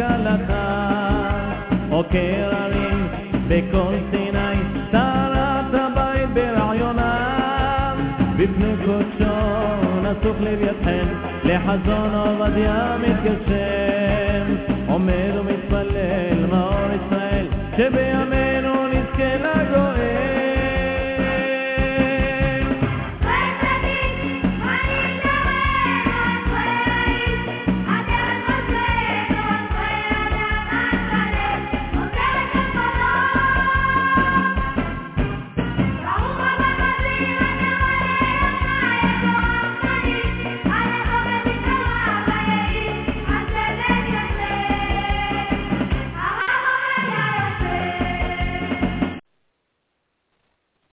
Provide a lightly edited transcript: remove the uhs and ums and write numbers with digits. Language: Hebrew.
כהלכה, עוקר הרים בכל סיני, טהרת הבית ברעיונם, בפני קודשו נסוך לוויתכם, לחזון עובדיה מתגשם, עומד ומתפלל מאור ישראל, שבימינו נזכה לגור.